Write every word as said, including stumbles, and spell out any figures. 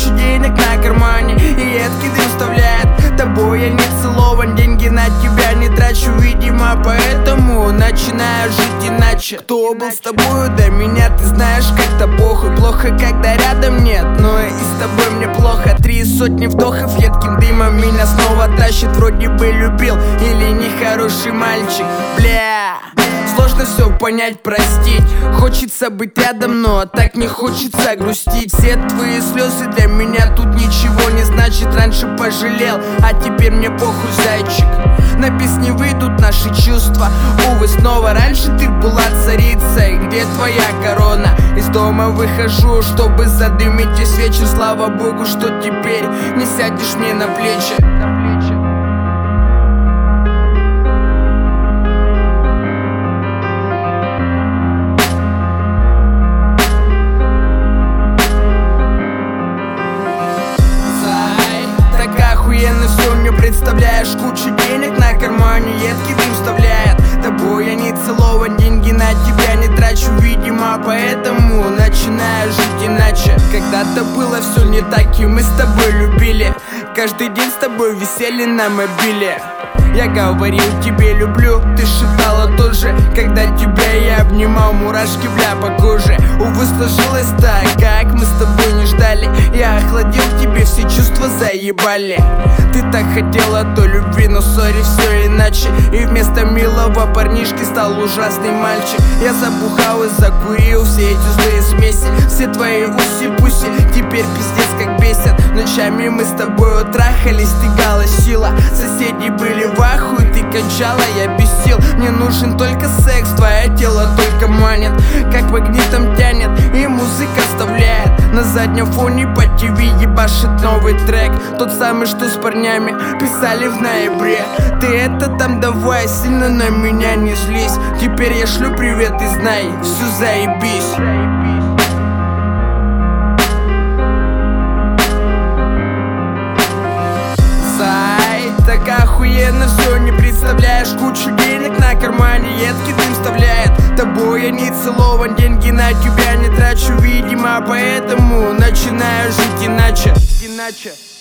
кучу денег на кармане и едкий дым вставляет. Тобой я не целован, деньги на тебя не трачу, видимо, поэтому начинаю жить иначе. Кто был с тобою до меня, ты знаешь, как-то похуй. Плохо, когда рядом нет, но и с тобой мне плохо. Три сотни вдохов едким дымом меня снова тащит. Вроде бы любил или нехороший мальчик, бля. Сложно все понять, простить. Хочется быть рядом, но так не хочется грустить. Все твои слезы для меня тут ничего не значит. Раньше пожалел, а теперь мне похуй, зайчик. На песни выйдут наши чувства. Увы, снова раньше ты была царицей. Где твоя корона? Из дома выхожу, чтобы задымить и свечи. Слава богу, что теперь не сядешь мне на плечи. Охуенно все мне представляешь, кучу денег на кармане, едкий дым вставляет. Тобой я не целован, деньги на тебя не трачу, видимо, поэтому начинаю жить иначе. Когда-то было все не так, и мы с тобой любили. Каждый день с тобой висели на мобиле. Я говорил тебе люблю, ты считала тот же. Когда тебя я обнимал, мурашки, бля, по коже. Увы, сложилось так, как мы с тобой не ждали. Я охладил, тебе все чувства заебали. Ты так хотела той любви, но сори, все иначе. И вместо милого парнишки стал ужасный мальчик. Я забухал и закурил все эти злые смеси. Все твои уси-пуси теперь пиздец как бесят. Ночами мы с тобой трахались, стыгала сила. Соседи были в ахуе, ты кончала, я бесил. Мне нужен только секс, твое тело только манит, как магнитом тянет, и музыка вставляет. На заднем фоне по ТВ ебашит новый трек. Тот самый, что с парнями писали в ноябре. Ты это там давай, сильно на меня не злись. Теперь я шлю привет и знай, все заебись. Так охуенно все, не представляешь, кучу денег на кармане, едкий дым вставляет. Тобой я не целован, деньги на тебя не трачу, видимо, поэтому начинаю жить иначе. Иначе.